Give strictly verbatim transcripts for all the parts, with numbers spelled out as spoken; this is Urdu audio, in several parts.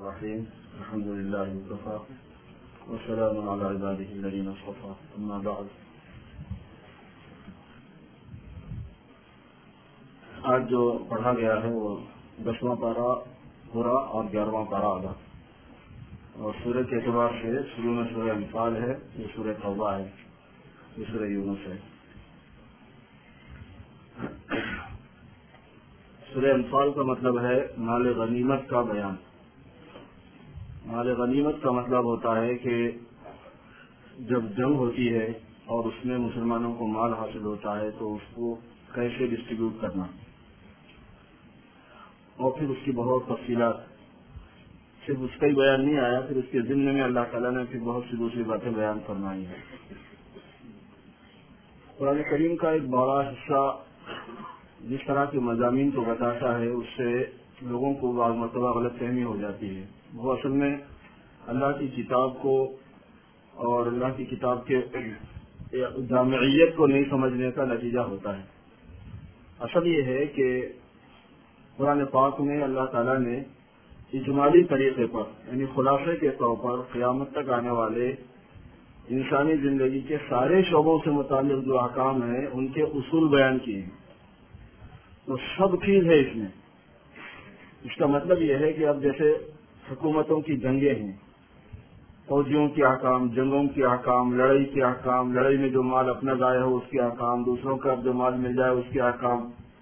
الرحيم الحمد لله وكفى والسلام على عباده الذين اصطفى أما بعد. آج جو پڑھا گیا ہے وہ دسواں پارا پورا اور گیارہواں پارا آدھا، اور سورہ کے اعتبار سے شروع میں سورہ انفال ہے، یہ سورہ توبہ ہے، یہ سورہ یونس ہے. سورہ انفال کا مطلب ہے مال غنیمت کا بیان. مال غنیمت کا مطلب ہوتا ہے کہ جب جنگ ہوتی ہے اور اس میں مسلمانوں کو مال حاصل ہوتا ہے تو اس کو کیسے ڈسٹریبیوٹ کرنا، اور پھر اس کی بہت تفصیلات. صرف اس کا ہی بیان نہیں آیا، پھر اس کے ضمن میں اللہ تعالیٰ نے پھر بہت سی دوسری باتیں بیان فرمائی ہیں. قرآن کریم کا ایک بڑا حصہ جس طرح کے مضامین کو بتاتا ہے اس سے لوگوں کو بعض مرتبہ غلط فہمی ہو جاتی ہے. وہ اصل میں اللہ کی کتاب کو اور اللہ کی کتاب کے جامعیت کو نہیں سمجھنے کا نتیجہ ہوتا ہے. اصل یہ ہے کہ قرآن پاک میں اللہ تعالیٰ نے اجمالی طریقے پر یعنی خلاصے کے طور پر قیامت تک آنے والے انسانی زندگی کے سارے شعبوں سے متعلق جو احکام ہیں ان کے اصول بیان کیے ہیں. تو سب چیز ہے اس میں. اس کا مطلب یہ ہے کہ اب جیسے حکومتوں کی جنگیں ہیں، فوجیوں کے احکام، جنگوں کے احکام، لڑائی کے احکام، لڑائی میں جو مال اپنا ضائع ہو اس کے احکام، دوسروں کا جو مال مل جائے اس کے احکام،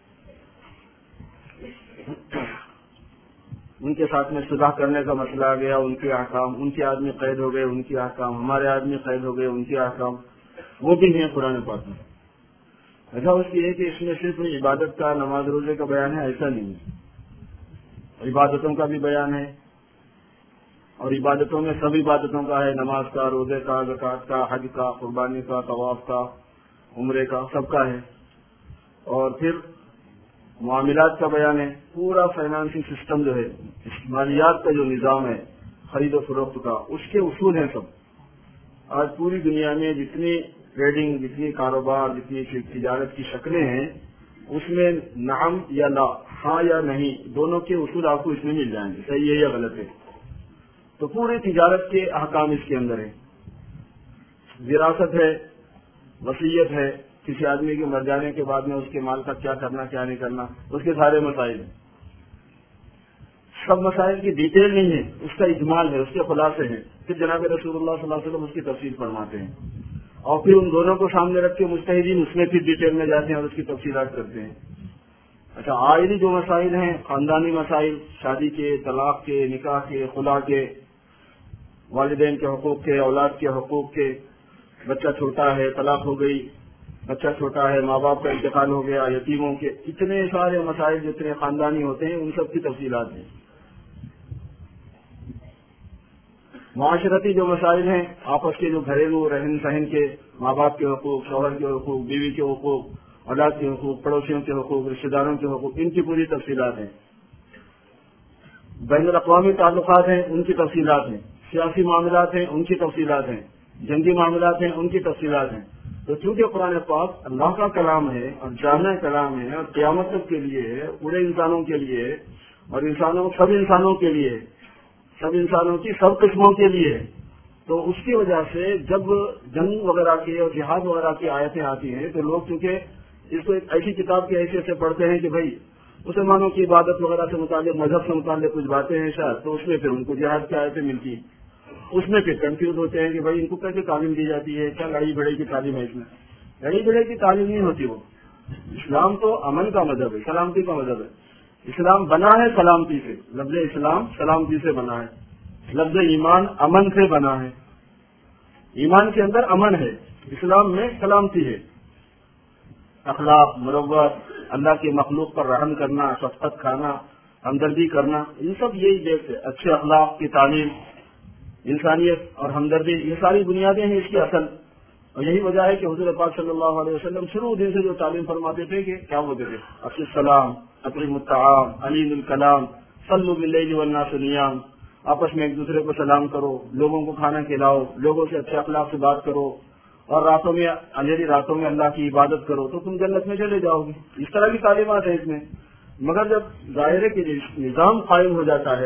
ان کے ساتھ میں صلح کرنے کا مسئلہ آ گیا ان کے احکام، ان کے آدمی قید ہو گئے ان کے احکام، ہمارے آدمی قید ہو گئے ان کے احکام، وہ بھی ہیں قرآن پاک میں. ایسا اس کی ہے کہ اس میں صرف عبادت کا، نماز روزے کا بیان ہے، ایسا نہیں ہے. عبادتوں کا بھی بیان ہے، اور عبادتوں میں سب عبادتوں کا ہے، نماز کا، روزے کا، زکوٰۃ کا، حج کا، قربانی کا، طواف کا، عمرے کا، سب کا ہے. اور پھر معاملات کا بیان ہے، پورا فائنانسی سسٹم جو ہے، مالیات کا جو نظام ہے، خرید و فروخت کا، اس کے اصول ہیں سب. آج پوری دنیا میں جتنی ٹریڈنگ، جتنی کاروبار، جتنی تجارت کی شکلیں ہیں اس میں نعم یا لا، ہاں یا نہیں، دونوں کے اصول آپ کو اس میں مل جائیں گے، صحیح ہے یا غلط ہے. تو پورے تجارت کے احکام اس کے اندر ہیں. وراثت ہے، وصیت ہے، کسی آدمی کے مر جانے کے بعد میں اس کے مال کا کیا کرنا کیا نہیں کرنا، اس کے سارے مسائل ہیں. سب مسائل کی ڈیٹیل نہیں ہے، اس کا اجمال ہے، اس کے خلاصے ہیں. پھر جناب رسول اللہ صلی اللہ علیہ وسلم اس کی تفصیل فرماتے ہیں، اور پھر ان دونوں کو سامنے رکھ کے مجتہدین اس میں پھر ڈیٹیل میں جاتے ہیں اور اس کی تفصیلات کرتے ہیں. اچھا، آئلی جو مسائل ہیں، خاندانی مسائل، شادی کے، طلاق کے، نکاح کے، خلا کے، والدین کے حقوق کے، اولاد کے حقوق کے، بچہ چھوٹا ہے، طلاق ہو گئی، بچہ چھوٹا ہے، ماں باپ کا انتقال ہو گیا، یتیموں کے، اتنے سارے مسائل جتنے خاندانی ہوتے ہیں ان سب کی تفصیلات ہیں. معاشرتی جو مسائل ہیں، آپس کے جو گھریلو رہن سہن کے، ماں باپ کے حقوق، شوہر کے حقوق، بیوی کے حقوق، اولاد کے حقوق، پڑوسیوں کے حقوق، رشتہ داروں کے حقوق، ان کی پوری تفصیلات ہیں. بین الاقوامی تعلقات ہیں، ان کی تفصیلات ہیں. سیاسی معاملات ہیں، ان کی تفصیلات ہیں. جنگی معاملات ہیں، ان کی تفصیلات ہیں. تو چونکہ قرآن پاک اللہ کا کلام ہے اور جامع کلام ہے اور قیامت تک کے لیے ہے، پورے انسانوں کے لیے، اور انسانوں سب انسانوں کے لیے، سب انسانوں کی سب قسموں کے لیے، تو اس کی وجہ سے جب جنگ وغیرہ کی اور جہاد وغیرہ کی آیتیں آتی ہیں تو لوگ چونکہ اس کو ایک ایسی کتاب کی حیثیت سے پڑھتے ہیں کہ بھائی مسلمانوں کی عبادت وغیرہ سے متعلق، مذہب سے متعلق کچھ باتیں ہیں شاید، تو اس میں پھر ان کو جہاد کی آیتیں ملتی ہیں. اس میں پھر کنفیوز ہوتے ہیں کہ بھائی ان کو کیسے تعلیم دی جاتی ہے، کیا لڑائی بڑھائی کی تعلیم ہے. اس میں لڑائی بڑھائی کی تعلیم نہیں ہوتی. وہ اسلام تو امن کا مذہب ہے، سلامتی کا مذہب ہے. اسلام بنا ہے سلامتی سے، لفظ اسلام سلامتی سے بنا ہے. لفظ ایمان امن سے بنا ہے. ایمان کے اندر امن ہے، اسلام میں سلامتی ہے. اخلاق، مروت، اللہ کی مخلوق پر رحم کرنا، شفقت کھانا، ہمدردی کرنا، ان سب یہی دیکھ ہے. اچھے اخلاق کی تعلیم، انسانیت اور ہمدردی، یہ ساری بنیادیں ہیں اس کی اصل. اور یہی وجہ ہے کہ حضور پاک صلی اللہ علیہ وسلم شروع دن سے جو تعلیم فرماتے تھے کہ کیا بولتے تھے، افشوا السلام، اکرموا الطعام، علین الکلام، صلوا باللیل والناس نیام. آپس میں ایک دوسرے کو سلام کرو، لوگوں کو کھانا کھلاؤ، لوگوں سے اچھے اخلاق سے بات کرو، اور راتوں میں، اندھیری راتوں میں اللہ کی عبادت کرو تو تم جنت میں چلے جاؤ گے. اس طرح کی تعلیمات ہیں اس میں. مگر جب ظاہرے کے نظام قائم ہو جاتا ہے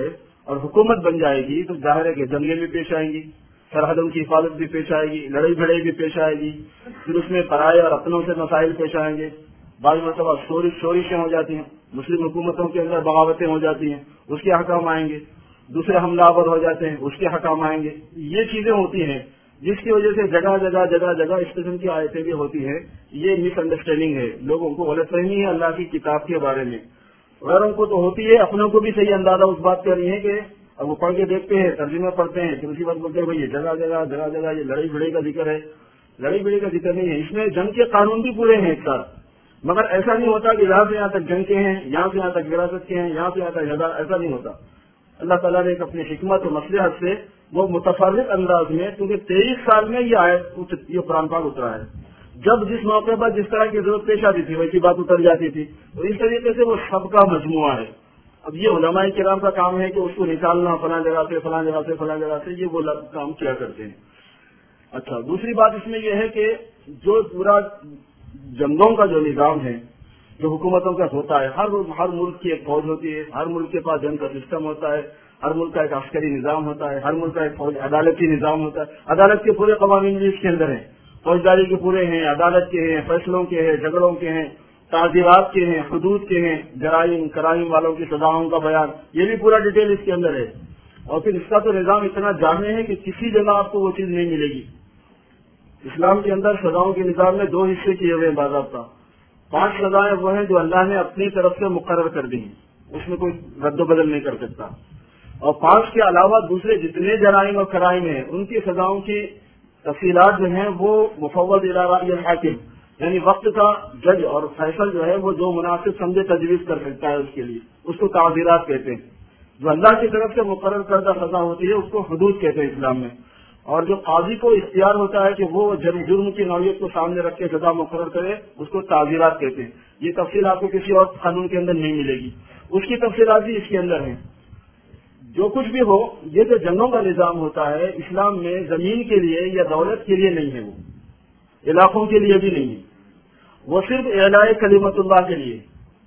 اور حکومت بن جائے گی تو ظاہر ہے کہ جنگیں بھی پیش آئیں گی، سرحدوں کی حفاظت بھی پیش آئے گی، لڑائی بھڑائی بھی پیش آئے گی، پھر اس میں پرائے اور اپنوں سے مسائل پیش آئیں گے، بعض مرتبہ شورش شورشیں ہو جاتی ہیں، مسلم حکومتوں کے اندر بغاوتیں ہو جاتی ہیں، اس کے حکام آئیں گے، دوسرے حملہ آور ہو جاتے ہیں، اس کے حکام آئیں گے. یہ چیزیں ہوتی ہیں جس کی وجہ سے جگہ جگہ جگہ جگہ اس قسم کی آیتیں بھی ہوتی ہیں. یہ مس انڈرسٹینڈنگ ہے، لوگوں کو غلط فہمی ہے اللہ کی کتاب کے بارے میں. غیروں کو تو ہوتی ہے، اپنوں کو بھی صحیح اندازہ اس بات کا نہیں ہے کہ اب وہ پڑھ کے دیکھتے ہیں، ترجمہ پڑھتے ہیں، پھر اسی بات بولتے ہیں بھائی یہ جگہ جگہ جگہ جگہ یہ لڑائی بھڑائی کا ذکر ہے. لڑائی بھڑائی کا ذکر نہیں ہے، اس میں جنگ کے قانون بھی پورے ہیں ایک ساتھ، مگر ایسا نہیں ہوتا کہ یہاں سے یہاں تک جنگ کے ہیں، یہاں سے یہاں تک وراثت کے ہیں، یہاں سے یہاں تک ہزار، ایسا نہیں ہوتا. اللہ تعالیٰ نے ایک اپنی حکمت و مصلحت سے وہ متفرق انداز میں، کیونکہ تیئیس سال میں یہ آیت یہ قرآن پاک اترا ہے، جب جس موقع پر جس طرح کی ضرورت پیش آتی تھی ویسی بات اتر جاتی تھی. تو اس طریقے سے وہ سب کا مجموعہ ہے. اب یہ علماء کرام کا کام ہے کہ اس کو نکالنا فلاں جگہ سے فلاں جگہ سے فلاں جگہ سے، یہ وہ کام کیا کرتے ہیں. اچھا، دوسری بات اس میں یہ ہے کہ جو پورا جنگوں کا جو نظام ہے جو حکومتوں کا ہوتا ہے، ہر ہر ملک کی ایک فوج ہوتی ہے، ہر ملک کے پاس جنگ کا سسٹم ہوتا ہے، ہر ملک کا ایک عسکری نظام ہوتا ہے، ہر ملک کا ایک فوج عدالتی نظام ہوتا ہے. عدالت کے پورے قوانین بھی اس کے اندر ہیں، فوجداری کے پورے ہیں، عدالت کے ہیں، فیصلوں کے ہیں، جھگڑوں کے ہیں، تعزیرات کے ہیں، حدود کے ہیں، جرائم کرائم والوں کی سزاؤں کا بیان، یہ بھی پورا ڈیٹیل اس کے اندر ہے. اور پھر اس کا تو نظام اتنا جامع ہے کہ کسی جگہ آپ کو وہ چیز نہیں ملے گی. اسلام کے اندر سزاؤں کے نظام میں دو حصے کیے ہوئے ہیں باضابطہ. پانچ سزائیں وہ ہیں جو اللہ نے اپنی طرف سے مقرر کر دی ہیں، اس میں کوئی رد و بدل نہیں کر سکتا. اور پانچ کے علاوہ دوسرے جتنے جرائم اور کرائم ہیں ان کی سزاؤں کی تفصیلات جو ہیں وہ مفوض الی رائی الحاکم، یعنی وقت کا جج اور فیصل جو ہے وہ جو مناسب سمجھے تجویز کر سکتا ہے اس کے لیے، اس کو تعزیرات کہتے ہیں. جو اللہ کی طرف سے مقرر کردہ سزا ہوتی ہے اس کو حدود کہتے ہیں اسلام میں. اور جو قاضی کو اختیار ہوتا ہے کہ وہ جرم کی نوعیت کو سامنے رکھ کے سزا مقرر کرے، اس کو تعزیرات کہتے ہیں. یہ تفصیل آپ کو کسی اور قانون کے اندر نہیں ملے گی، اس کی تفصیلات بھی اس کے اندر ہیں. جو کچھ بھی ہو، یہ جو جنگوں کا نظام ہوتا ہے اسلام میں زمین کے لیے یا دولت کے لیے نہیں ہے، وہ علاقوں کے لیے بھی نہیں ہے، وہ صرف اعلاء کلمت اللہ کے لیے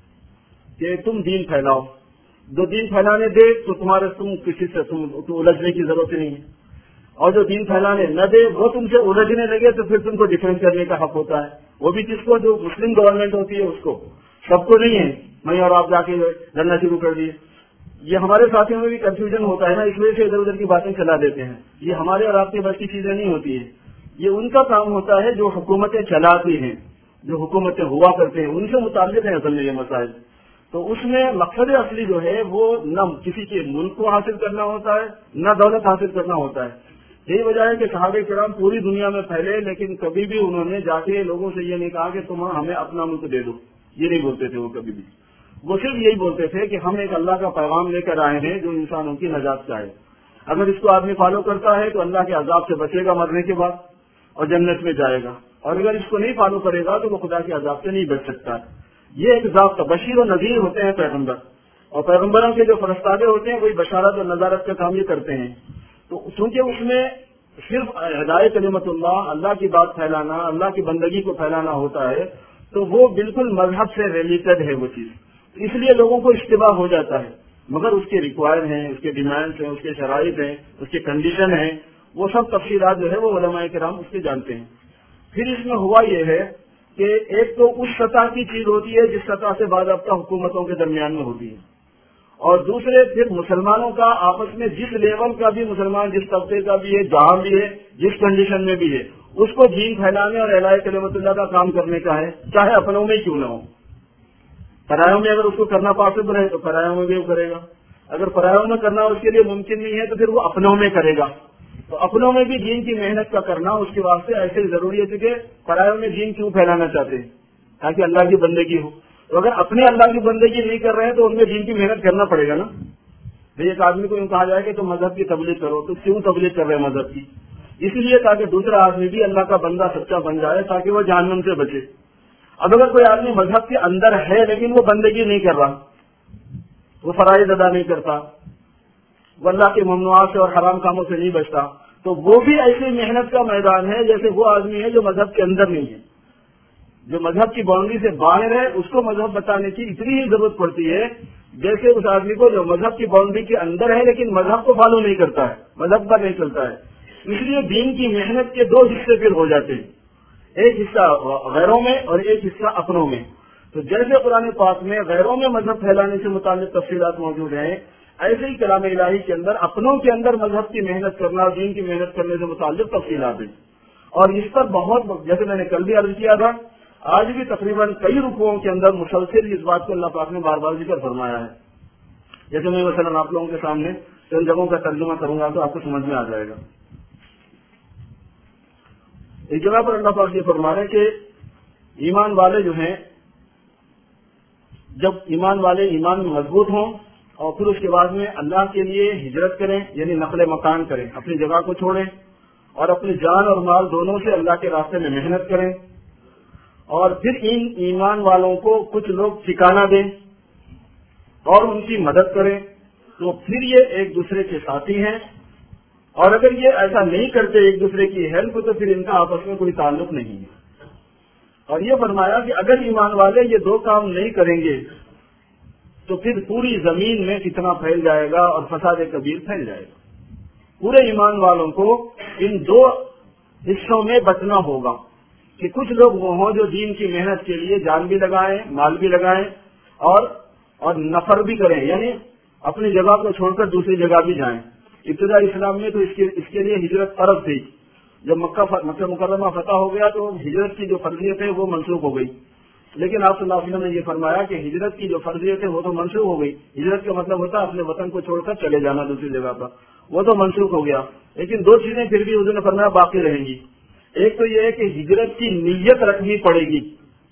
کہ تم دین پھیلاؤ. جو دین پھیلانے دے تو تمہارے تم کسی سے تم الجھنے کی ضرورت نہیں ہے، اور جو دین پھیلانے نہ دے وہ تم سے الجھنے لگے تو پھر تم کو ڈیفینس کرنے کا حق ہوتا ہے. وہ بھی کس کو؟ جو مسلم گورنمنٹ ہوتی ہے اس کو، سب کو نہیں ہے. میں اور آپ جا کے لڑنا شروع کر دیے. یہ ہمارے ساتھیوں میں بھی کنفیوژن ہوتا ہے نا، اس وجہ سے ادھر ادھر کی باتیں چلا دیتے ہیں. یہ ہمارے اور آپ کے بس کی چیزیں نہیں ہوتی ہیں، یہ ان کا کام ہوتا ہے جو حکومتیں چلاتی ہیں، جو حکومتیں ہوا کرتے ہیں ان سے متعلق ہیں اصل میں یہ مسائل. تو اس میں مقصد اصلی جو ہے وہ نہ کسی کے ملک کو حاصل کرنا ہوتا ہے نہ دولت حاصل کرنا ہوتا ہے. یہی وجہ ہے کہ صحابہ کرام پوری دنیا میں پھیلے، لیکن کبھی بھی انہوں نے جا کے لوگوں سے یہ نہیں کہا کہ تم ہمیں اپنا ملک دے دو، یہ نہیں بولتے تھے وہ کبھی بھی. وہ صرف یہی بولتے تھے کہ ہم ایک اللہ کا پیغام لے کر آئے ہیں جو انسانوں کی نجات چاہے. اگر اس کو آدمی فالو کرتا ہے تو اللہ کے عذاب سے بچے گا مرنے کے بعد اور جنت میں جائے گا، اور اگر اس کو نہیں فالو کرے گا تو وہ خدا کے عذاب سے نہیں بچ سکتا. یہ ایک ضابطہ، بشیر و نذیر ہوتے ہیں پیغمبر، اور پیغمبروں کے جو فرستادے ہوتے ہیں وہی بشارت اور نظارت کا کام یہ کرتے ہیں. تو چونکہ اس میں صرف ہدایت کلمت اللہ، اللہ کی بات پھیلانا، اللہ کی بندگی کو پھیلانا ہوتا ہے، تو وہ بالکل مذہب سے ریلیٹڈ ہے وہ چیز، اس لیے لوگوں کو اشتباہ ہو جاتا ہے. مگر اس کے ریکوائر ہیں، اس کے ڈیمانڈس ہیں، اس کے شرائط ہیں، اس کے کنڈیشن ہیں، وہ سب تفصیلات جو ہے وہ علماء کرام اس کے جانتے ہیں. پھر اس میں ہوا یہ ہے کہ ایک تو اس سطح کی چیز ہوتی ہے جس سطح سے باضابطہ حکومتوں کے درمیان میں ہوتی ہے، اور دوسرے پھر مسلمانوں کا آپس میں جس لیول کا بھی مسلمان جس طبقے کا بھی ہے، جہاں بھی ہے، جس کنڈیشن میں بھی ہے، اس کو دین پھیلانے اور اعلاء کلمت اللہ کا کام کرنے کا ہے، چاہے اپنوں میں کیوں نہ ہو. پرایوں میں اگر اس کو کرنا پاسبل ہے تو پرایوں میں بھی وہ کرے گا، اگر پرایوں میں کرنا اس کے لیے ممکن نہیں ہے تو پھر وہ اپنوں میں کرے گا. تو اپنوں میں بھی دین کی محنت کا کرنا اس کے واسطے ایسے ضروری ہے کہ پرایوں میں دین کیوں پھیلانا چاہتے ہیں؟ تاکہ اللہ کی بندگی ہو. تو اگر اپنے اللہ کی بندگی نہیں کر رہے ہیں تو ان میں دین کی محنت کرنا پڑے گا نا. ایک آدمی کو یوں کہا جائے کہ تم مذہب کی تبلیغ کرو، تو کیوں تبلیغ کر رہے ہیں مذہب کی؟ اس لیے تاکہ دوسرا آدمی بھی اللہ کا بندہ سچا بن جائے، تاکہ وہ جہنم سے بچے. اب اگر کوئی آدمی مذہب کے اندر ہے لیکن وہ بندگی نہیں کر رہا، وہ فرائض ادا نہیں کرتا، وہ اللہ کے ممنوعات سے اور حرام کاموں سے نہیں بچتا، تو وہ بھی ایسی محنت کا میدان ہے جیسے وہ آدمی ہے جو مذہب کے اندر نہیں ہے. جو مذہب کی باؤنڈری سے باہر ہے اس کو مذہب بتانے کی اتنی ہی ضرورت پڑتی ہے جیسے اس آدمی کو جو مذہب کی باؤنڈری کے اندر ہے لیکن مذہب کو فالو نہیں کرتا ہے، مذہب پر نہیں چلتا ہے. اس لیے دین کی محنت کے دو حصے پھر ہو جاتے ہیں، ایک حصہ غیروں میں اور ایک حصہ اپنوں میں. تو جیسے قرآن پاک میں غیروں میں مذہب پھیلانے سے متعلق تفصیلات موجود ہیں، ایسے ہی کلام الہی کے اندر اپنوں کے اندر مذہب کی محنت کرنا اور دین کی محنت کرنے سے متعلق تفصیلات ہیں. اور اس پر بہت، جیسے میں نے کل بھی عرض کیا تھا، آج بھی تقریباً کئی رکوعوں کے اندر مسلسل اس بات کو اللہ پاک نے بار بار ذکر فرمایا ہے. جیسے میں مثلاً آپ لوگوں کے سامنے ان جگہوں کا ترجمہ کروں گا تو آپ کو سمجھ میں آ جائے گا. ایک جگہ پر اللہ پاک یہ فرما رہے کہ ایمان والے جو ہیں، جب ایمان والے ایمان میں مضبوط ہوں اور پھر اس کے بعد میں اللہ کے لیے ہجرت کریں، یعنی نقل مکان کریں، اپنی جگہ کو چھوڑیں اور اپنی جان اور مال دونوں سے اللہ کے راستے میں محنت کریں، اور پھر ان ایمان والوں کو کچھ لوگ ٹھکانہ دیں اور ان کی مدد کریں، تو پھر یہ ایک دوسرے کے ساتھی ہیں. اور اگر یہ ایسا نہیں کرتے ایک دوسرے کی ہیلپ، تو پھر ان کا آپس میں کوئی تعلق نہیں ہے. اور یہ فرمایا کہ اگر ایمان والے یہ دو کام نہیں کریں گے تو پھر پوری زمین میں فتنہ پھیل جائے گا اور فساد کبیر پھیل جائے گا. پورے ایمان والوں کو ان دو حصوں میں بٹنا ہوگا کہ کچھ لوگ وہ ہوں جو دین کی محنت کے لیے جان بھی لگائیں، مال بھی لگائیں اور اور نفر بھی کریں، یعنی اپنی جگہ کو چھوڑ کر دوسری جگہ بھی جائیں. ابتدا اسلام میں تو اس کے اس کے لیے ہجرت فرض تھی. جب مکہ مکہ مکرمہ فتح ہو گیا تو ہجرت کی جو فرضیت ہے وہ منسوخ ہو گئی. لیکن آپ صلی اللہ علیہ وسلم نے یہ فرمایا کہ ہجرت کی جو فرضیت ہے وہ تو منسوخ ہو گئی. ہجرت کا مطلب ہوتا ہے اپنے وطن کو چھوڑ کر چلے جانا دوسری جگہ پر، وہ تو منسوخ ہو گیا. لیکن دو چیزیں پھر بھی حضور نے فرمایا باقی رہیں گی. ایک تو یہ ہے کہ ہجرت کی نیت رکھنی پڑے گی.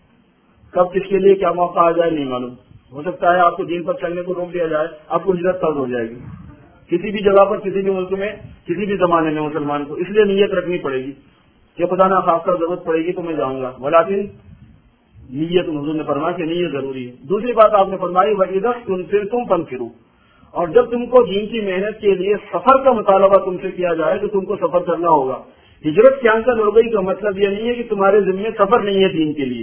کب کس کے لیے کیا موقع آ جائے نہیں معلوم. ہو سکتا ہے آپ کو دین پر چلنے کو روک دیا جائے، آپ کو ہجرت فرض ہو جائے گی کسی بھی جگہ پر، کسی بھی ملک میں، کسی بھی زمانے میں مسلمان کو. اس لیے نیت رکھنی پڑے گی کہ خدا نہ خاص کر ضرورت پڑے گی تو میں جاؤں گا، ولیکن نیت حضور نے فرمایا کہ نیت ضروری ہے. دوسری بات آپ نے فرمائی وَإِذَا اسْتُنْفِرْتُمْ فَانْفِرُوا، اور جب تم کو دین کی محنت کے لیے سفر کا مطالبہ تم سے کیا جائے تو تم کو سفر کرنا ہوگا. ہجرت کینسل ہو گئی کا مطلب یہ نہیں ہے کہ تمہارے ذمے سفر نہیں ہے دین کے لیے،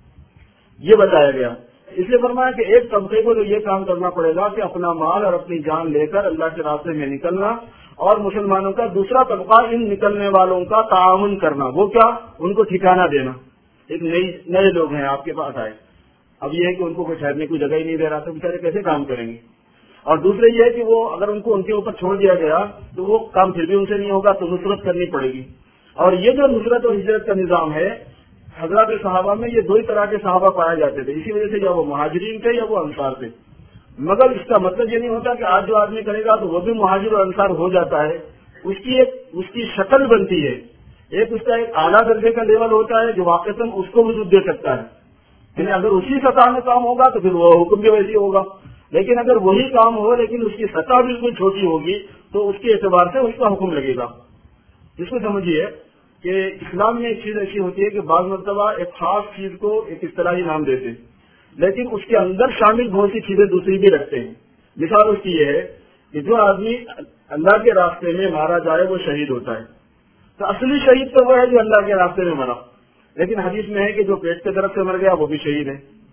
یہ بتایا گیا. اس لیے فرمایا کہ ایک طبقے کو تو یہ کام کرنا پڑے گا کہ اپنا مال اور اپنی جان لے کر اللہ کے راستے میں نکلنا، اور مسلمانوں کا دوسرا طبقہ ان نکلنے والوں کا تعاون کرنا. وہ کیا؟ ان کو ٹھکانہ دینا. ایک نئی نئے لوگ ہیں آپ کے پاس آئے، اب یہ ہے کہ ان کو کوئی ٹھہرنے کی جگہ ہی نہیں دے رہا تو بیچارے کیسے کام کریں گے. اور دوسرے یہ ہے کہ وہ اگر ان کو ان کے اوپر چھوڑ دیا گیا تو وہ کام پھر بھی ان سے نہیں ہوگا، تو نصرت کرنی پڑے گی. اور یہ جو نصرت اور ہجرت کا نظام ہے، حضرات صحابہ میں یہ دو ہی طرح کے صحابہ پائے جاتے تھے. اسی وجہ سے یا وہ مہاجرین تھے یا وہ انصار تھے. مگر اس کا مطلب یہ نہیں ہوتا کہ آج جو آدمی کرے گا تو وہ بھی مہاجر اور انصار ہو جاتا ہے. اس کی ایک اس کی شکل بنتی ہے، ایک اس کا ایک اعلیٰ درجے کا لیول ہوتا ہے جو واقعتاً اس کو وجود دے سکتا ہے. یعنی اگر اسی سطح میں کام ہوگا تو پھر وہ حکم بھی ویسی ہوگا. لیکن اگر وہی کام ہو لیکن اس کی سطح بالکل چھوٹی ہوگی تو اس کے اعتبار سے اس کا حکم لگے گا. اس کو سمجھیے کہ اسلام میں ایک چیز ایسی ہوتی ہے کہ بعض مرتبہ ایک خاص چیز کو ایک اصطلاحی نام دیتے ہیں لیکن اس کے اندر شامل بہت سی چیزیں دوسری بھی رکھتے ہیں. مثال اس کی یہ ہے کہ جو آدمی اللہ کے راستے میں مارا جائے وہ شہید ہوتا ہے. تو اصلی شہید تو وہ ہے جو اللہ کے راستے میں مرا. لیکن حدیث میں ہے کہ جو پیٹ کے طرف سے مر گیا وہ بھی شہید ہے،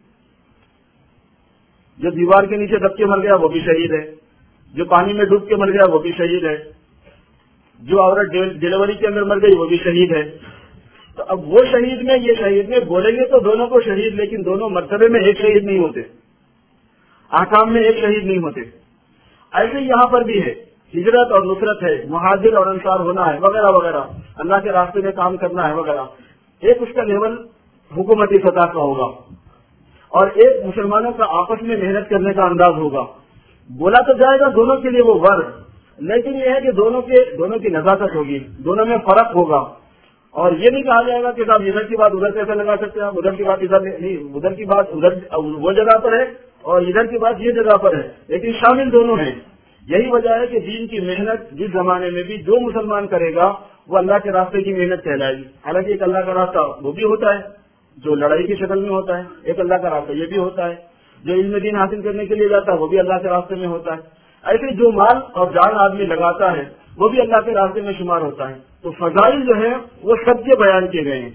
جو دیوار کے نیچے دب کے مر گیا وہ بھی شہید ہے، جو پانی میں ڈوب کے مر گیا وہ بھی شہید ہے، جو عورت ڈیلیوری کے اندر مر گئی وہ بھی شہید ہے. تو اب وہ شہید میں یہ شہید میں بولیں گے تو دونوں کو شہید، لیکن دونوں مرتبے میں ایک شہید نہیں ہوتے، احکام میں ایک شہید نہیں ہوتے. ایسے یہاں پر بھی ہے، ہجرت اور نصرت ہے، مہاجر اور انصار ہونا ہے وغیرہ وغیرہ، اللہ کے راستے میں کام کرنا ہے وغیرہ. ایک اس کا لیول حکومتی سطح کا ہوگا اور ایک مسلمانوں کا آپس میں محنت کرنے کا انداز ہوگا. بولا تو جائے گا دونوں کے لیے وہ ورد، لیکن یہ ہے کہ دونوں کے دونوں کی نزاکت ہوگی، دونوں میں فرق ہوگا. اور یہ نہیں کہا جائے گا کہ صاحب ادھر کی بات ادھر کیسے لگا سکتے ہیں، ادھر کی بات ادھر نہیں، ادھر کی بات ادھر وہ جگہ پر ہے اور ادھر کی بات یہ جگہ پر ہے، لیکن شامل دونوں ہیں. یہی وجہ ہے کہ دین کی محنت جس زمانے میں بھی جو مسلمان کرے گا وہ اللہ کے راستے کی محنت کہلائے گی. حالانکہ ایک اللہ کا راستہ وہ بھی ہوتا ہے جو لڑائی کی شکل میں ہوتا ہے، ایک اللہ کا راستہ یہ بھی ہوتا ہے جو علم دین حاصل کرنے کے لیے جاتا ہے وہ بھی اللہ کے راستے میں ہوتا ہے. ایسے جو مال اور جان آدمی لگاتا ہے وہ بھی اللہ کے راستے میں شمار ہوتا ہے. تو فضائل جو ہیں وہ سب کے بیان کیے گئے ہیں.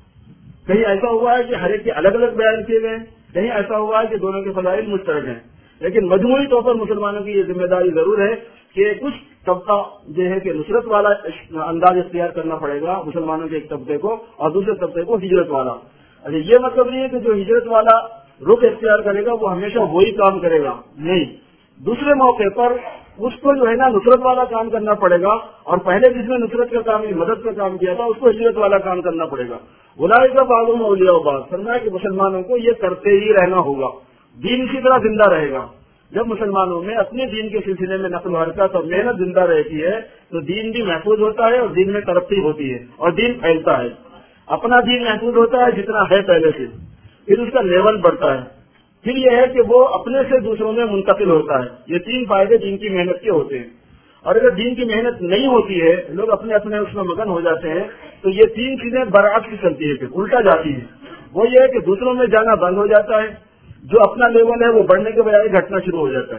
کہیں ایسا ہوا ہے کہ ہر ایک کے الگ الگ بیان کیے گئے ہیں، کہیں ایسا ہوا ہے کہ دونوں کے فضائل مشترک ہیں. لیکن مجموعی طور پر مسلمانوں کی یہ ذمہ داری ضرور ہے کہ کچھ طبقہ جو ہے کہ نصرت والا انداز اختیار کرنا پڑے گا مسلمانوں کے ایک طبقے کو، اور دوسرے طبقے کو ہجرت والا۔ اچھا یہ مطلب نہیں ہے کہ جو ہجرت والا رخ اختیار کرے گا وہ ہمیشہ وہی کام کرے گا، نہیں، دوسرے موقع پر اس کو جو ہے نا نصرت والا کام کرنا پڑے گا، اور پہلے جس نے نصرت کا کام مدد کا کام کیا تھا اس کو ہجرت والا کام کرنا پڑے گا۔ اولئک بعضهم اولیاء بعض، فرمایا کہ مسلمانوں کو یہ کرتے ہی رہنا ہوگا، دین اسی طرح زندہ رہے گا۔ جب مسلمانوں میں اپنے دین کے سلسلے میں نقل و حرکت اور محنت زندہ رہتی ہے تو دین بھی محفوظ ہوتا ہے اور دین میں ترقی ہوتی ہے اور دین پھیلتا ہے۔ اپنا دین محفوظ ہوتا ہے جتنا ہے پہلے سے، پھر اس کا لیول بڑھتا ہے، پھر یہ ہے کہ وہ اپنے سے دوسروں میں منتقل ہوتا ہے۔ یہ تین فائدے دین کی محنت کے ہوتے ہیں، اور اگر دین کی محنت نہیں ہوتی ہے، لوگ اپنے اپنے اس میں مگن ہو جاتے ہیں، تو یہ تین چیزیں برعکس چلتی ہے، پھر الٹا جاتی ہے۔ وہ یہ ہے کہ دوسروں میں جانا بند ہو جاتا ہے، جو اپنا لیول ہے وہ بڑھنے کے بجائے گھٹنا شروع ہو جاتا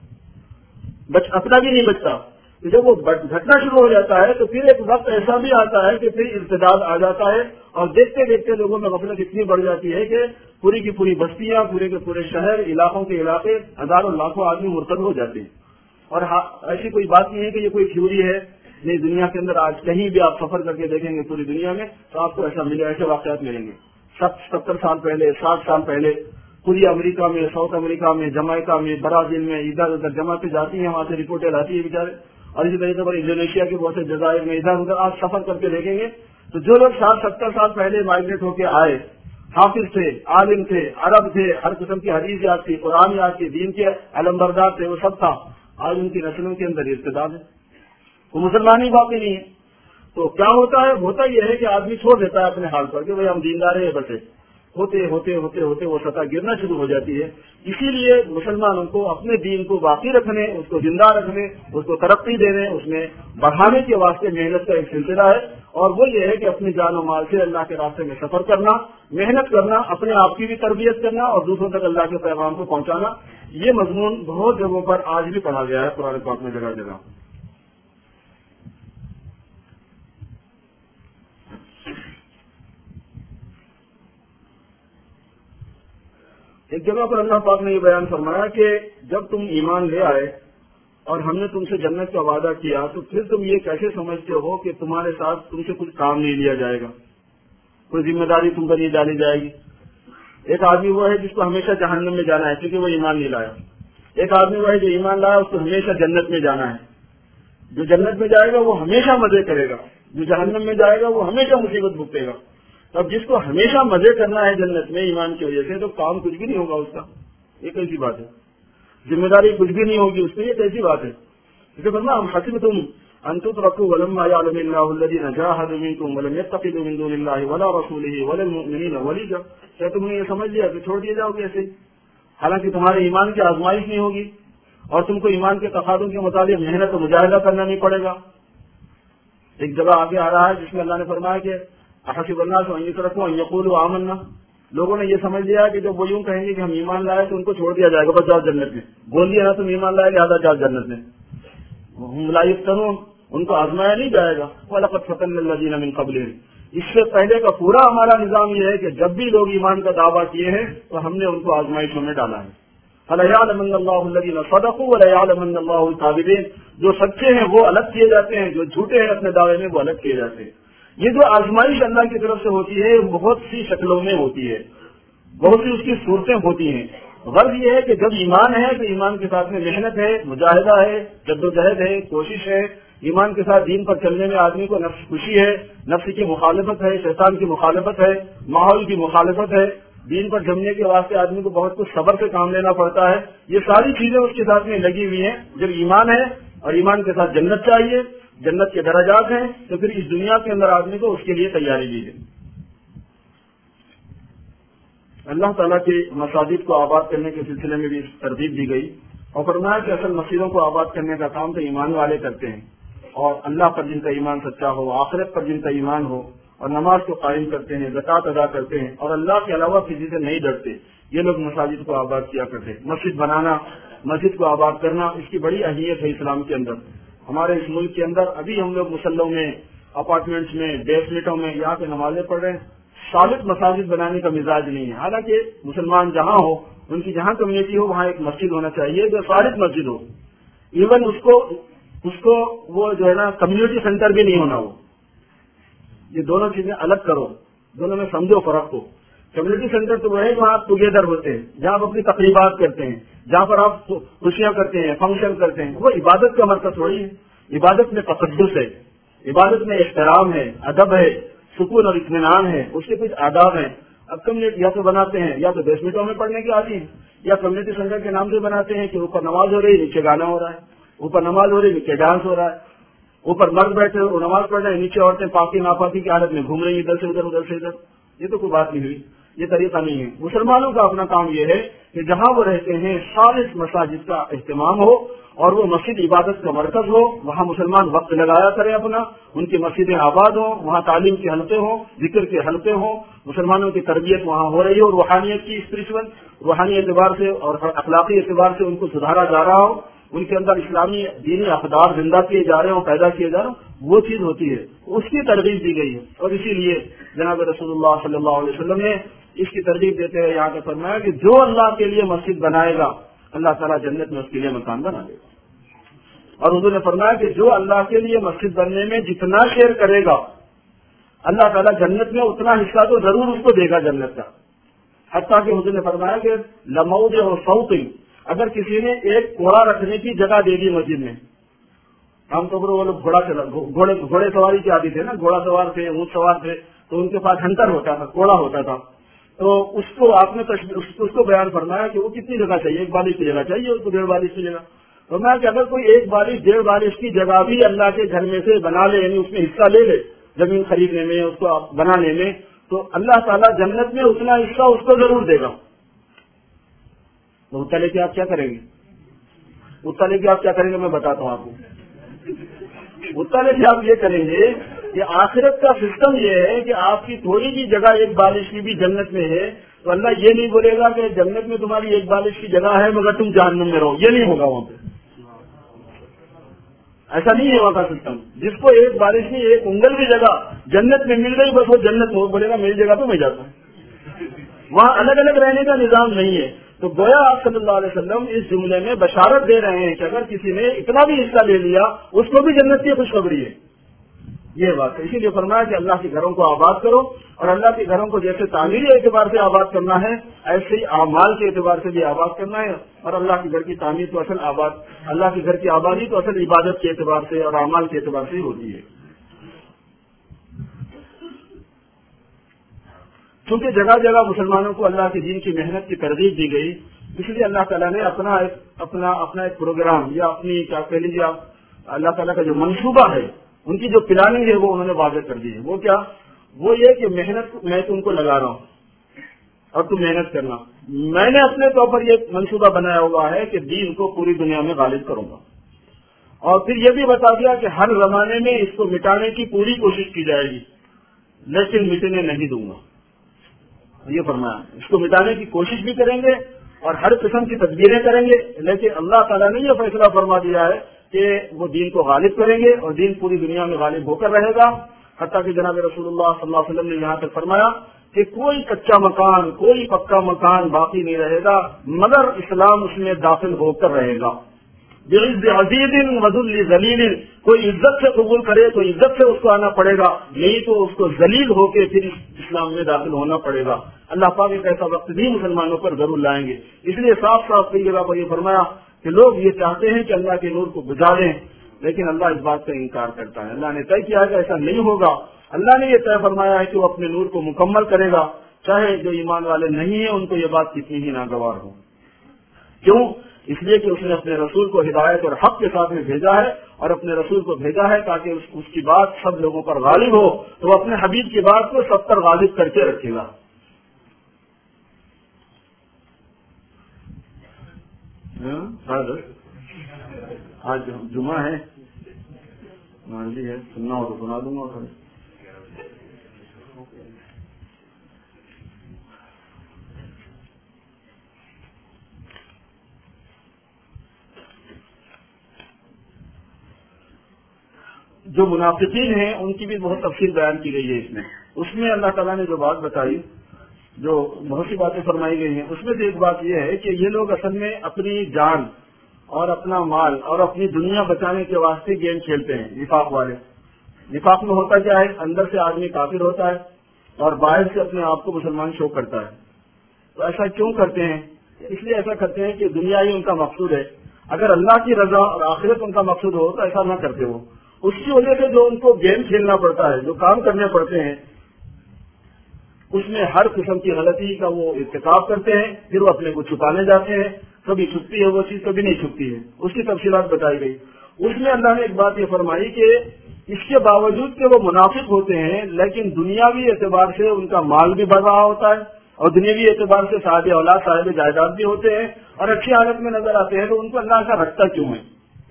ہے، بچ اپنا بھی نہیں بچتا۔ جب وہ گھٹنا شروع ہو جاتا ہے تو پھر ایک وقت ایسا بھی آتا ہے کہ پھر ارتداد آ جاتا ہے، اور دیکھتے دیکھتے لوگوں میں غفلت اتنی بڑھ جاتی ہے کہ پوری کی پوری بستیاں، پورے کے پورے شہر، علاقوں کے علاقے، ہزاروں لاکھوں آدمی مرتد ہو جاتے ہیں۔ اور ایسی کوئی بات نہیں ہے کہ یہ کوئی تھیوری ہے، نہیں، دنیا کے اندر آج کہیں بھی آپ سفر کر کے دیکھیں گے پوری دنیا میں تو آپ کو ایسا ملے، ایسے واقعات ملیں گے۔ ستر سال پہلے، ساٹھ سال پہلے پوری امریکہ میں، ساؤتھ امریکہ میں، جمائکا میں، برازیل میں ادھر ادھر جماعتیں جاتی ہیں، وہاں سے رپورٹیں لاتی ہے بیچارے، اور اسی طریقے پر انڈونیشیا کے بہت سے جزائر میں ادھر ادھر آپ سفر کر کے دیکھیں گے تو جو لوگ ساٹھ ستر سال پہلے مائگریٹ ہو کے آئے، حافظ تھے، عالم تھے، عرب تھے، ہر قسم کی حدیث یاد تھی، قرآن یاد تھی، دین کے علمبردار تھے، وہ سب تھا، آج ان کی نسلوں کے اندر ارتداد ہے، وہ مسلمان ہی باقی نہیں ہے۔ تو کیا ہوتا ہے؟ ہوتا یہ ہے کہ آدمی چھوڑ دیتا ہے اپنے حال پر کہ بھائی ہم دیندار ہیں بسے، ہوتے ہوتے ہوتے ہوتے وہ سطح گرنا شروع ہو جاتی ہے۔ اسی لیے مسلمانوں کو اپنے دین کو باقی رکھنے، اس کو زندہ رکھنے، اس کو ترقی دینے، اس میں بڑھانے کے واسطے محنت کا ایک سلسلہ ہے، اور وہ یہ ہے کہ اپنی جان و مال سے اللہ کے راستے میں سفر کرنا، محنت کرنا، اپنے آپ کی بھی تربیت کرنا اور دوسروں تک اللہ کے پیغام کو پہنچانا۔ یہ مضمون بہت جگہوں پر آج بھی پڑھا گیا ہے قرآن پاک میں، جگہ جگہ۔ ایک جگہ پر اللہ پاک نے یہ بیان فرمایا کہ جب تم ایمان لے آئے اور ہم نے تم سے جنت کا وعدہ کیا تو پھر تم یہ کیسے سمجھتے ہو کہ تمہارے ساتھ تم سے کچھ کام نہیں لیا جائے گا، کوئی ذمہ داری تم پر نہیں ڈالی جائے گی۔ ایک آدمی وہ ہے جس کو ہمیشہ جہنم میں جانا ہے کیونکہ وہ ایمان نہیں لایا، ایک آدمی وہ ہے جو ایمان لایا اس کو ہمیشہ جنت میں جانا ہے۔ جو جنت میں جائے گا وہ ہمیشہ مزے کرے گا، جو جہنم میں جائے گا وہ ہمیشہ مصیبت بھگتے گا۔ اب جس کو ہمیشہ مزے کرنا ہے جنت میں ایمان کی وجہ سے تو کام کچھ بھی نہیں ہوگا اس کا، یہ کیسی بات ہے؟ ذمہ داری کچھ بھی نہیں ہوگی اس میں، یہ کیسی بات ہے؟ اسے فرمایا ہم حسبتم ان تتركوا ولما يعلم الله الذين جاهدوا منكم ولم يتخذوا من دون الله ولا رسوله ولا المؤمنين وليجا، کیا تم نے یہ سمجھ لیا کہ چھوڑ دیے جاؤ گے ایسے؟ حالانکہ تمہارے ایمان کی آزمائش نہیں ہوگی اور تم کو ایمان کے تقاضوں کے مطابق محنت و مجاہدہ کرنا نہیں پڑے گا۔ ایک جگہ آگے آ رہا ہے جس میں اللہ نے فرمایا کہ احسب الناس ان يتركوا ان يقولوا آمنا، لوگوں نے یہ سمجھ لیا کہ جب وہ یوں کہیں گے کہ ہم ایمان لائے تو ان کو چھوڑ دیا جائے گا، بس جاؤ جنت میں، بول دیا نا تم ایمان لائے لہٰذا جاؤ جنت میں۔ ہم لا یفتنون، ان کو آزمایا نہیں جائے گا۔ وَلَقَدْ فَتَنَّا الَّذِينَ مِن قَبْلِهِمْ، اس سے پہلے کا پورا ہمارا نظام یہ ہے کہ جب بھی لوگ ایمان کا دعویٰ کیے ہیں تو ہم نے ان کو آزمائشوں میں ڈالا ہے۔ فَلَيَعْلَمَنَّ اللَّهُ الَّذِينَ صَدَقُوا وَلَيَعْلَمَنَّ اللَّهُ الْكَاذِبِينَ، جو سچے ہیں وہ الگ کیے جاتے ہیں، جو جھوٹے ہیں اپنے دعوے میں وہ الگ کیے جاتے ہیں۔ یہ جو آزمائش اللہ کی طرف سے ہوتی ہے بہت سی شکلوں میں ہوتی ہے، بہت سی اس کی صورتیں ہوتی ہیں۔ غرض یہ ہے کہ جب ایمان ہے تو ایمان کے ساتھ میں محنت ہے، مجاہدہ ہے، جد و جہد ہے، کوشش ہے، ایمان کے ساتھ دین پر چلنے میں آدمی کو نفس خوشی ہے، نفس کی مخالفت ہے، شیطان کی مخالفت ہے، ماحول کی مخالفت ہے، دین پر جمنے کے واسطے آدمی کو بہت کچھ صبر سے کام لینا پڑتا ہے۔ یہ ساری چیزیں اس کے ساتھ میں لگی ہوئی ہیں۔ جب ایمان ہے اور ایمان کے ساتھ جنت چاہیے، جنت کے درجات ہیں، تو پھر اس دنیا کے اندر آدمی کو اس کے لیے تیاری دی جائے۔ اللہ تعالیٰ کے مساجد کو آباد کرنے کے سلسلے میں بھی ترغیب دی گئی اور فرمایا کہ اصل مسجدوں کو آباد کرنے کا کام تو ایمان والے کرتے ہیں، اور اللہ پر جن کا ایمان سچا ہو، آخرت پر جن کا ایمان ہو، اور نماز کو قائم کرتے ہیں، زکوٰۃ ادا کرتے ہیں، اور اللہ کے علاوہ کسی سے نہیں ڈرتے، یہ لوگ مساجد کو آباد کیا کرتے ہیں۔ مسجد بنانا، مسجد کو آباد کرنا، اس کی بڑی اہمیت ہے اسلام کے اندر۔ ہمارے اس ملک کے اندر ابھی ہم لوگ مسلوں میں، اپارٹمنٹس میں، بیسمنٹوں میں یہاں پہ نمازیں پڑھ رہے ہیں، ثابت مساجد بنانے کا مزاج نہیں ہے. حالانکہ مسلمان جہاں ہو, ان کی جہاں کمیونٹی ہو, وہاں ایک مسجد ہونا چاہیے جو ثابت مسجد ہو. ایون اس کو اس کو وہ جو ہے نا کمیونٹی سینٹر بھی نہیں ہونا. وہ یہ دونوں چیزیں الگ کرو, دونوں میں سمجھو فرق کو. کمیونٹی سینٹر تو وہ ہے جہاں آپ ٹوگیدر ہوتے ہیں, جہاں آپ اپنی تقریبات کرتے ہیں, جہاں پر آپ خوشیاں کرتے ہیں, فنکشن کرتے ہیں. وہ عبادت کا مرکز تھوڑی ہے. عبادت میں تقدس ہے, عبادت میں احترام ہے, ادب ہے, سکون اور اطمینان ہے, اس کے کچھ آداب ہیں. اب کمیونٹی یا تو بناتے ہیں یا تو بیسمنٹوں میں پڑھنے کی آتی ہے, یا کمیونٹی سینٹر کے نام سے بناتے ہیں کہ اوپر نماز ہو رہی ہے نیچے گانا ہو رہا ہے, اوپر نماز ہو رہی ہے نیچے ڈانس ہو رہا ہے, اوپر مرد بیٹھے وہ نماز پڑھ رہے ہیں, نیچے عورتیں پاکی ناپاکی کی حالت میں گھوم رہی ہیں ادھر سے ادھر ادھر سے ادھر. یہ تو کوئی بات نہیں ہوئی, یہ طریقہ نہیں ہے. مسلمانوں کا اپنا کام یہ ہے کہ جہاں وہ رہتے ہیں خالص مساجد کا اہتمام ہو اور وہ مسجد عبادت کا مرکز ہو, وہاں مسلمان وقت لگایا کریں اپنا, ان کی مسجدیں آباد ہوں, وہاں تعلیم کے حلقے ہوں, ذکر کے حلقے ہوں, مسلمانوں کی تربیت وہاں ہو رہی ہو, روحانیت کی اسپرچول روحانی اعتبار سے اور اخلاقی اعتبار سے ان کو سدھارا جا رہا ہو, ان کے اندر اسلامی دینی اقدار زندہ کیے جا رہے ہوں, پیدا کیے جا رہے ہوں, وہ چیز ہوتی ہے, اس کی ترغیب دی گئی ہے. اور اسی لیے جناب رسول اللہ صلی اللہ علیہ وسلم نے اس کی ترغیب دیتے ہوئے یہاں پہ فرمایا کہ جو اللہ کے لیے مسجد بنائے گا اللہ تعالیٰ جنت میں اس کے لیے مکان بنا دے گا. اور حضور نے فرمایا کہ جو اللہ کے لیے مسجد بننے میں جتنا شیئر کرے گا اللہ تعالیٰ جنت میں اتنا حصہ تو ضرور اس کو دے گا جنت کا. حتیٰ کہ حضور نے فرمایا کہ لمعود اور صوتی, اگر کسی نے ایک کوڑا رکھنے کی جگہ دے دی مسجد میں, عام طور پر وہ لوگ گھوڑا چلا گھوڑے گھوڑے سواری کی عادی تھے نا, گھوڑا سوار تھے, اونٹ سوار تھے, تو ان کے پاس ہنٹر ہوتا تھا, کوڑا ہوتا تھا, تو اس کو آپ نے اس کو بیان فرمایا کہ وہ کتنی جگہ چاہیے, ایک بالش کی جگہ چاہیے اس کو, ڈیڑھ بالش کی جگہ. تو میں کہ اگر کوئی ایک بالش ڈیڑھ بالش کی جگہ بھی اللہ کے گھر میں سے بنا لے, یعنی اس میں حصہ لے لے زمین خریدنے میں, اس کو بنانے میں, تو اللہ تعالیٰ جنت میں اتنا حصہ اس کو ضرور دے گا. تو اتنا لے کے آپ کیا کریں گے, اتنا لے کے آپ کیا کریں گے میں بتاتا ہوں آپ کو. اتنا لے کے آپ یہ کریں گے کہ آخرت کا سسٹم یہ ہے کہ آپ کی تھوڑی سی جگہ ایک بالش کی بھی جنت میں ہے, تو اللہ یہ نہیں بولے گا کہ جنت میں تمہاری ایک بالش کی جگہ ہے مگر تم جہنم میں رہو, یہ نہیں ہوگا وہاں پہ. ایسا نہیں ہے وہاں کا سسٹم. جس کو ایک بالش کی ایک انگل کی جگہ جنت میں مل گئی بس وہ جنت میں بولے گا میری جگہ تو میں جاتا ہوں. وہاں الگ الگ رہنے کا نظام نہیں ہے. تو گویا آپ صلی اللہ علیہ وسلم اس جملے میں بشارت دے رہے ہیں کہ اگر کسی نے اتنا بھی حصہ لے لیا اس کو بھی جنت کی خوشخبری ہے. یہ بات ہے. اسی لیے فرمایا کہ اللہ کے گھروں کو آباد کرو, اور اللہ کے گھروں کو جیسے تعمیری اعتبار سے آباد کرنا ہے ایسے ہی اعمال کے اعتبار سے بھی آباد کرنا ہے. اور اللہ کے گھر کی تعمیر تو اصل آباد اللہ کے گھر کی آبادی تو اصل عبادت کے اعتبار سے اور اعمال کے اعتبار سے ہی ہوتی ہے. چونکہ جگہ جگہ مسلمانوں کو اللہ کے دین کی محنت کی ترغیب دی گئی, اس لیے اللہ تعالیٰ نے اپنا ایک اپنا اپنا ایک پروگرام یا اپنی کیا کہہ لیجیے آپ اللہ تعالیٰ کا جو منصوبہ ہے, ان کی جو پلاننگ ہے وہ انہوں نے واضح کر دی ہے. وہ کیا, وہ یہ کہ محنت میں تم کو لگا رہا ہوں اور تم محنت کرنا. میں نے اپنے طور پر یہ منصوبہ بنایا ہوا ہے کہ دین کو پوری دنیا میں غالب کروں گا, اور پھر یہ بھی بتا دیا کہ ہر زمانے میں اس کو مٹانے کی پوری کوشش کی جائے گی لیکن مٹنے نہیں دوں گا. یہ فرمایا اس کو مٹانے کی کوشش بھی کریں گے اور ہر قسم کی تدبیریں کریں گے, لیکن اللہ تعالیٰ نے یہ فیصلہ فرما دیا ہے کہ وہ دین کو غالب کریں گے اور دین پوری دنیا میں غالب ہو کر رہے گا. حتیٰ کہ جناب رسول اللہ صلی اللہ علیہ وسلم نے یہاں تک فرمایا کہ کوئی کچا مکان کوئی پکا مکان باقی نہیں رہے گا مگر اسلام اس میں داخل ہو کر رہے گا. عزیز وذل ذلیل, کوئی عزت سے قبول کرے تو عزت سے اس کو آنا پڑے گا, نہیں تو اس کو ذلیل ہو کے پھر اسلام میں داخل ہونا پڑے گا. اللہ پاک ایک ایسا وقت بھی مسلمانوں پر ضرور لائیں گے. اس لیے صاف صاف کئی جگہ پر یہ فرمایا کہ لوگ یہ چاہتے ہیں کہ اللہ کے نور کو بجھا دیں, لیکن اللہ اس بات کا انکار کرتا ہے. اللہ نے طے کیا کہ ایسا نہیں ہوگا. اللہ نے یہ طے فرمایا ہے کہ وہ اپنے نور کو مکمل کرے گا, چاہے جو ایمان والے نہیں ہیں ان کو یہ بات کتنی ہی ناگوار ہو. کیوں؟ اس لیے کہ اس نے اپنے رسول کو ہدایت اور حق کے ساتھ میں بھیجا ہے, اور اپنے رسول کو بھیجا ہے تاکہ اس, اس کی بات سب لوگوں پر غالب ہو, تو وہ اپنے حبیب کی بات کو سب پر غالب کر کے رکھے گا. آج جمعہ ہے, مانڈی ہے, سننا ہو تو سنا دوں گا. جو منافقین ہیں ان کی بھی بہت تفصیل بیان کی گئی ہے اس میں. اس میں اللہ تعالیٰ نے جو بات بتائی، جو بہت سی باتیں فرمائی گئی ہیں، اس میں سے ایک بات یہ ہے کہ یہ لوگ اصل میں اپنی جان اور اپنا مال اور اپنی دنیا بچانے کے واسطے گیم کھیلتے ہیں، نفاق والے۔ نفاق میں ہوتا کیا ہے؟ اندر سے آدمی کافر ہوتا ہے اور باہر سے اپنے آپ کو مسلمان شو کرتا ہے۔ تو ایسا کیوں کرتے ہیں؟ اس لیے ایسا کرتے ہیں کہ دنیا ہی ان کا مقصود ہے۔ اگر اللہ کی رضا اور آخرت ان کا مقصود ہو تو ایسا نہ کرتے ہو۔ اس کی وجہ سے جو ان کو گیم کھیلنا پڑتا ہے، جو کام کرنے پڑتے ہیں، اس میں ہر قسم کی غلطی کا وہ ارتکاب کرتے ہیں، پھر وہ اپنے کو چھپانے جاتے ہیں۔ کبھی چھپتی ہے وہ چیز، کبھی نہیں چھپتی ہے، اس کی تفصیلات بتائی گئی۔ اس میں اللہ نے ایک بات یہ فرمائی کہ اس کے باوجود کہ وہ منافق ہوتے ہیں، لیکن دنیاوی اعتبار سے ان کا مال بھی بڑھ رہا ہوتا ہے اور دنیاوی اعتبار سے صاحب اولاد صاحب جائیداد بھی ہوتے ہیں اور اچھی حالت میں نظر آتے ہیں، تو ان کو اللہ کا رکھتا کیوں ہے؟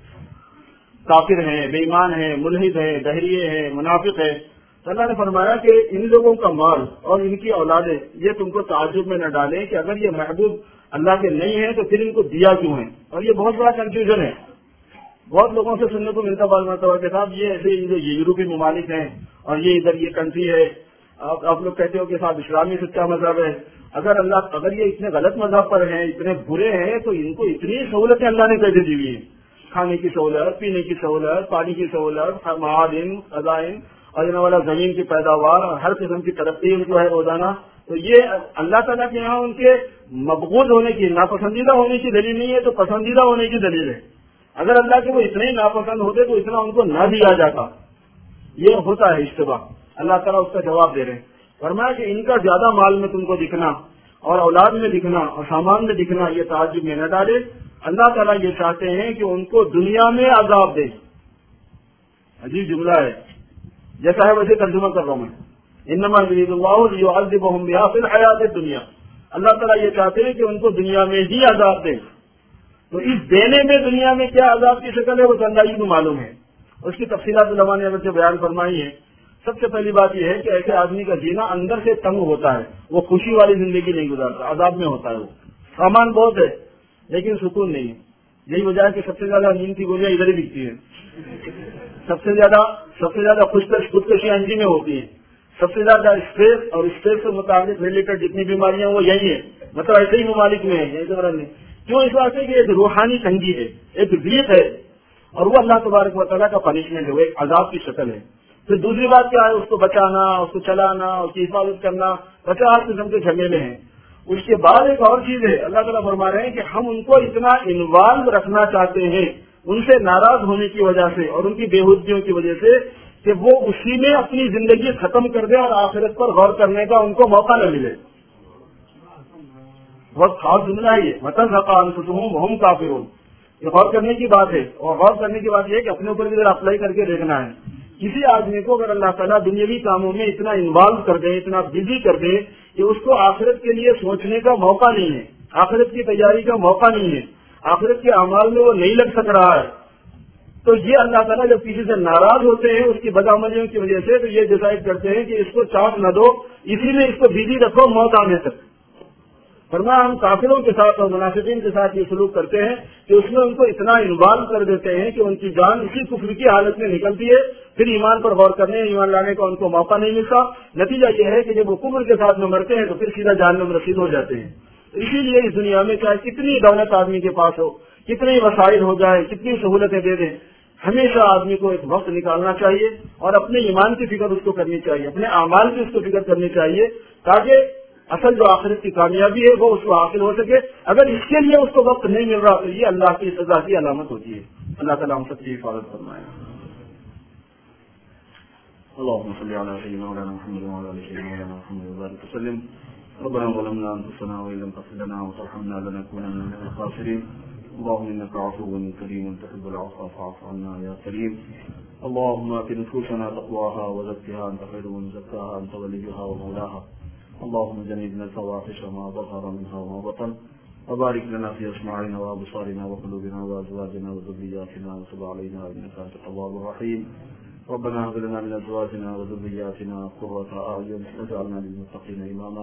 کافر ہیں، بے ایمان ہیں، ملحد ہیں، دہریے ہیں، منافق ہیں۔ تو اللہ نے فرمایا کہ ان لوگوں کا مال اور ان کی اولادیں یہ تم کو تعجب میں نہ ڈالیں کہ اگر یہ محبوب اللہ کے نہیں ہے تو پھر ان کو دیا کیوں ہے؟ اور یہ بہت بڑا کنفیوژن ہے، بہت لوگوں سے سننے کو ملتا بعض مرتبہ کہ صاحب یہ ایسے جو یورپی ممالک ہیں اور یہ ادھر یہ کنٹری ہے، آپ آپ لوگ کہتے ہو کہ صاحب اسلامی سچا مذہب ہے، اگر اللہ اگر یہ اتنے غلط مذہب پر ہیں، اتنے برے ہیں، تو ان کو اتنی سہولتیں اللہ نے کیسے دی ہوئی ہیں؟ کھانے کی سہولت، پینے کی سہولت، پانی کی سہولت، معادن، خزائن اور ان والا زمین کی پیداوار اور ہر قسم کی ترقی جو ہے روزانہ، تو یہ اللہ تعالیٰ کے یہاں ان کے مقبول ہونے کی، ناپسندیدہ ہونے کی دلیل نہیں ہے، تو پسندیدہ ہونے کی دلیل ہے۔ اگر اللہ کے وہ اتنے ہی ناپسند ہوتے تو اتنا ان کو نہ دیا جاتا۔ یہ ہوتا ہے اشتباہ، اللہ تعالیٰ اس کا جواب دے رہے ہیں۔ فرمایا کہ ان کا زیادہ مال میں تم کو دکھنا اور اولاد میں دکھنا اور سامان میں دکھنا یہ تعجب میں نہ ڈالے۔ اللہ تعالیٰ یہ چاہتے ہیں کہ ان کو دنیا میں عذاب دے۔ عجیب جملہ ہے، جیسا ہے ویسے ترجمہ کر رہا ہوں میں۔ انما یرید اللہ لیعذبہم بہا فی الحیات الدنیا، اللہ تعالیٰ یہ چاہتے ہیں کہ ان کو دنیا میں ہی عذاب دیں۔ تو اس دینے میں دنیا میں کیا عذاب کی شکل ہے وہ تو اللہ ہی کو معلوم ہے، اس کی تفصیلات علماء نے اگرچہ بیان فرمائی ہے۔ سب سے پہلی بات یہ ہے کہ ایسے آدمی کا جینا اندر سے تنگ ہوتا ہے، وہ خوشی والی زندگی نہیں گزارتا، عذاب میں ہوتا ہے۔ وہ سامان بہت ہے لیکن سکون نہیں ہے۔ یہی وجہ ہے کہ سب سے زیادہ نیند کی گولیاں ادھر ہی دکھتی ہیں، سب سے زیادہ سب سے زیادہ خودکشیاں انجی میں ہوتی ہیں، سب سے زیادہ اسٹریس اور اسٹریس سے متعلق ریلیٹڈ جتنی بیماریاں وہ یہی ہیں، مطلب ایسے ہی ممالک میں ہے، یہی تو نہیں کیوں؟ اس واسطے کہ ایک روحانی تنگی ہے، ایک ضیق ہے، اور وہ اللہ تبارک و تعالیٰ کا پنشمنٹ ہے، وہ ایک عذاب کی شکل ہے۔ پھر دوسری بات کیا ہے؟ اس کو بچانا، اس کو چلانا، اس کی حفاظت کرنا، پچاس قسم کے جھمیلے ہیں۔ اس کے بعد ایک اور چیز ہے، اللہ تعالیٰ فرما رہے ہیں کہ ہم ان کو اتنا انوالو رکھنا چاہتے ہیں ان سے ناراض ہونے کی وجہ سے اور ان کی بےحودگیوں کی وجہ سے کہ وہ اسی میں اپنی زندگی ختم کر دیں اور آخرت پر غور کرنے کا ان کو موقع نہ ملے۔ بہت خاص جملہ ہے یہ، وَتَزْهَقَ أَنفُسُهُمْ وَهُمْ كَافِرُونَ۔ یہ غور کرنے کی بات ہے، اور غور کرنے کی بات یہ ہے کہ اپنے اوپر بھی ذرا اپلائی کر کے دیکھنا ہے۔ کسی آدمی کو اگر اللہ تعالیٰ دنیاوی کاموں میں اتنا انوالو کر دے، اتنا بزی کر دے کہ اس کو آخرت کے لیے سوچنے کا موقع نہیں ہے، آخرت کی تیاری کا موقع نہیں ہے، آخرت کے اعمال میں وہ نہیں لگ سک رہا ہے، تو یہ اللہ تعالیٰ جب کسی سے ناراض ہوتے ہیں اس کی بدعملیوں کی وجہ سے، تو یہ ڈیسائیڈ کرتے ہیں کہ اس کو چاٹ نہ دو، اسی میں اس کو بزی رکھو موت آنے تک۔ فرمایا ہم کافروں کے ساتھ اور منافقین کے ساتھ یہ سلوک کرتے ہیں کہ اس میں ان کو اتنا انوالو کر دیتے ہیں کہ ان کی جان اسی کفر کی حالت میں نکلتی ہے، پھر ایمان پر غور کرنے ایمان لانے کا ان کو موقع نہیں ملتا۔ نتیجہ یہ ہے کہ جب وہ کفر کے ساتھ میں مرتے ہیں تو پھر سیدھا جہنم میں رسید ہو جاتے ہیں۔ اسی لیے اس دنیا میں چاہے کتنی دولت آدمی کے پاس ہو، کتنی وسائل ہو جائے، کتنی سہولتیں دے دیں، ہمیشہ آدمی کو ایک وقت نکالنا چاہیے اور اپنے ایمان کی فکر اس کو کرنی چاہیے، اپنے اعمال کی اس کو فکر کرنی چاہیے، تاکہ اصل جو آخرت کی کامیابی ہے وہ اس کو حاصل ہو سکے۔ اگر اس کے لیے اس کو وقت نہیں مل رہا تو یہ اللہ کی سزا کی علامت ہوتی ہے۔ اللہ تعالیٰ ہم سب کی حفاظت فرمائے۔ اللهم صل على سيدنا مولانا محمد وعلى ال سيدنا مولانا محمد وبارك وسلم۔ ربنا ظلمنا انفسنا وان لم تغفر لنا وترحمنا لنكونن من الخاسرين۔ اللهم انك عفو كريم تحب العفو فاعف عنا يا كريم۔ اللهم ات نفوسنا تقواها وزكها انت خير من زكاها انت وليها ومولاها۔ اللهم جنبنا الفواحش ما ظهر منها وما بطن، وبارك لنا في اسماعنا وابصارنا وقلوبنا وازواجنا وذرياتنا وتب علينا انك انت التواب الرحيم۔ ربنا هب لنا من ازواجنا وذرياتنا قرة اعين واجعلنا للمتقين اماما۔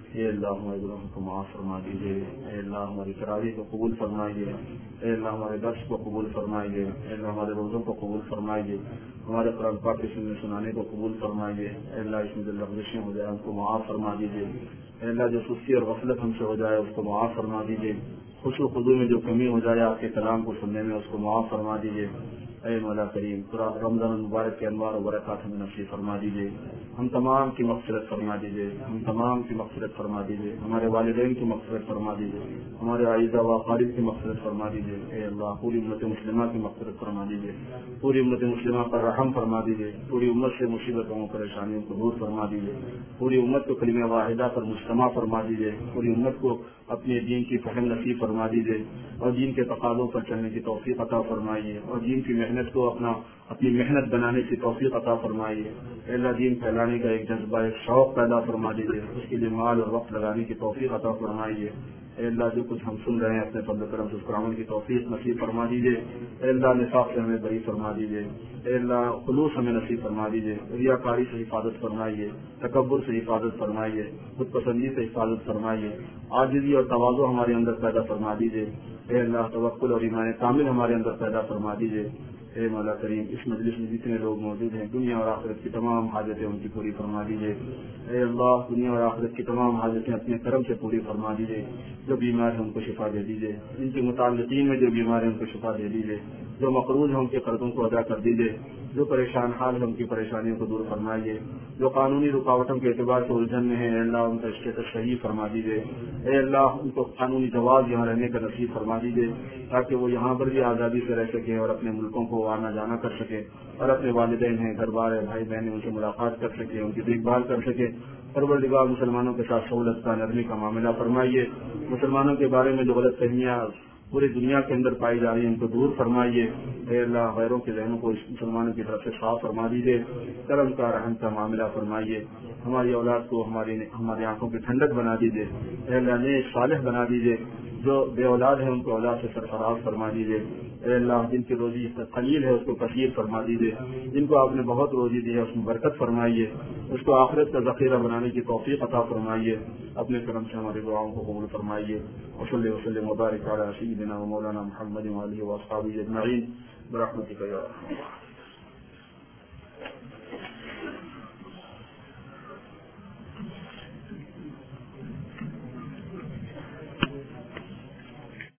اے اللہ ہمارے گناہوں کو معاف فرما دیجیے، اے اللہ ہماری تراویح کو قبول فرمائیے، اے اللہ ہمارے درس کو قبول فرمائیے، اے اللہ ہمارے روزوں کو قبول فرمائیے، ہمارے قرآن پاک کے سننے سنانے کو قبول فرمائیے، اے اللہ اس میں جو لغزشیں ہو جائے ان کو معاف فرما دیجیے، اے اللہ جو سستی اور غفلت ہم سے ہو جائے اس کو معاف فرما دیجیے، خشوع و خضوع میں جو کمی ہو جائے آپ کے کلام کو سننے میں اس کو معاف فرما دیجیے، اے مولا کریم رمضان المبارک کے انوار و برکات ہمیں نصیب فرما دیجیے، ہم تمام کی مغفرت فرما دیجیے، ہم تمام کی مغفرت فرما دیجیے، ہمارے والدین کی مغفرت فرما دیجیے، ہمارے عائزہ و اقارب کی مغفرت فرما دیجیے، اے اللہ پوری امت مسلمہ کی مغفرت فرما دیجیے، پوری امت مسلمہ پر رحم فرما دیجیے، پوری امت سے مصیبتوں پریشانیوں کو دور فرما دیجیے، پوری امت کو کلمہ واحدہ پر مجتمع فرما دیجیے، پوری امت کو اپنے دین کی فہم نصیب فرما دیجیے اور دین کے تقاضوں پر چلنے کی توفیق عطا فرمائیے اور دین کی محنت کو اپنا اپنی محنت بنانے کی توفیق عطا فرمائیے، اللہ دین پھیلانے کا ایک جذبہ ایک شوق پیدا فرما دیجیے، اس کے لیے مال اور وقت لگانے کی توفیق عطا فرمائیے، اے اللہ جو کچھ ہم سن رہے ہیں اپنے فضل و کرم سے اس پر عمل کی توفیق نصیب فرما دیجیے، اے اللہ نفاق سے ہمیں بری فرما دیجیے، اے اللہ خلوص ہمیں نصیب فرما دیجیے، ریاکاری سے حفاظت فرمائیے، تکبر سے حفاظت فرمائیے، خود پسندی سے حفاظت فرمائیے، عاجزی اور تواضع ہمارے اندر پیدا فرما دیجیے، اے اللہ توکل اور ایمان کامل ہمارے اندر پیدا فرما دیجیے، اے مولا کریم اس مجلس میں جتنے لوگ موجود ہیں دنیا اور آخرت کی تمام حاجتیں ان کی پوری فرما دیجیے، اے اللہ دنیا اور آخرت کی تمام حاجتیں اپنے کرم سے پوری فرما دیجیے، جو بیمار ہیں ان کو شفا دے دیجیے، ان کے متعلقین میں جو بیمار ہیں ان کو شفا دے دیجیے، جو مقروض ہیں ان کے قرضوں کو ادا کر دیجیے، جو پریشان حال ہیں ان کی پریشانیوں کو دور فرمائیے، جو قانونی رکاوٹوں کے اعتبار سے الجھن میں ہیں اے اللہ ان کا اسٹیٹس صحیح فرما دیجیے، اے اللہ ان کو قانونی جواز یہاں رہنے کا نصیب فرما دیجیے تاکہ وہ یہاں پر بھی آزادی سے رہ سکیں اور اپنے ملکوں کو آنا جانا کر سکے اور اپنے والدین ہیں گھر بار ہے بھائی بہن ان سے ملاقات کر سکے ان کی دیکھ بھال کر سکے، پروردگار مسلمانوں کے ساتھ سہولت کا نرمی کا معاملہ فرمائیے، مسلمانوں کے بارے میں جو غلط فہمیاں پوری دنیا کے اندر پائی جا رہی ہیں ان کو دور فرمائیے، اے اللہ غیروں کے ذہنوں کو مسلمانوں کی طرف سے صاف فرما دیجیے، کرم کا رحم کا معاملہ فرمائیے، ہماری اولاد کو ہماری ہماری آنکھوں کی ٹھنڈک بنا دیجیے، اے اللہ نیک صالح بنا دیجیے، جو بے اولاد ہیں ان کو اولاد سے سرفراز فرما دیجیے، اے اللہ جن کی روزی قلیل ہے اس کو کثیر فرما دیجیے، جن کو آپ نے بہت روزی دی ہے اس میں برکت فرمائیے، اس کو آخرت کا ذخیرہ بنانے کی توفیق عطا فرمائیے، اپنے کرم سے ہماری دعاؤں کو قبول فرمائیے، وصلی وسلم وبارک علی سیدنا و مولانا محمد وآلہ واصحابہ اجمعین برحمتک یا ارحم الراحمین۔